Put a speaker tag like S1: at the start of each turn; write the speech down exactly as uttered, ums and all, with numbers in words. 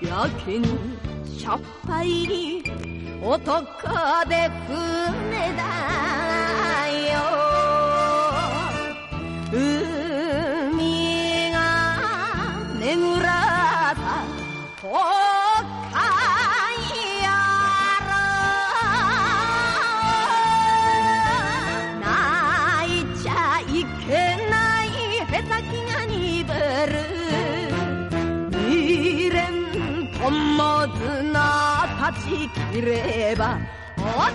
S1: やけにしょっぱい男で船だよ。海がねぐらた北海やろ。泣いちゃいけないへたきが鈍る。未練友綱断ち切れば